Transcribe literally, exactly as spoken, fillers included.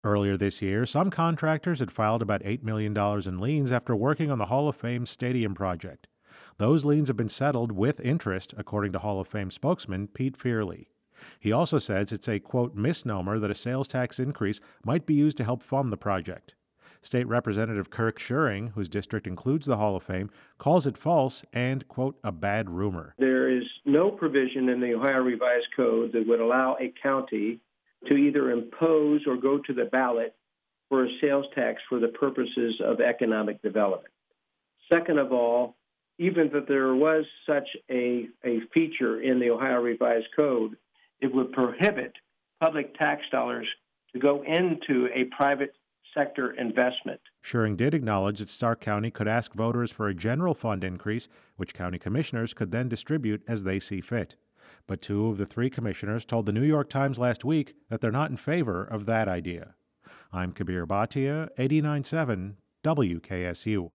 Earlier this year, some contractors had filed about eight million dollars in liens after working on the Hall of Fame Stadium project. Those liens have been settled with interest, according to Hall of Fame spokesman Pete Fearley. He also says it's a, quote, misnomer that a sales tax increase might be used to help fund the project. State Representative Kirk Schuring, whose district includes the Hall of Fame, calls it false and, quote, a bad rumor. There is no provision in the Ohio Revised Code that would allow a county to either impose or go to the ballot for a sales tax for the purposes of economic development. Second of all, even if there was such a, a feature in the Ohio Revised Code, it would prohibit public tax dollars to go into a private sector investment. Schuring did acknowledge that Stark County could ask voters for a general fund increase, which county commissioners could then distribute as they see fit. But two of the three commissioners told the New York Times last week that they're not in favor of that idea. I'm Kabir Bhatia, eighty-nine point seven W K S U.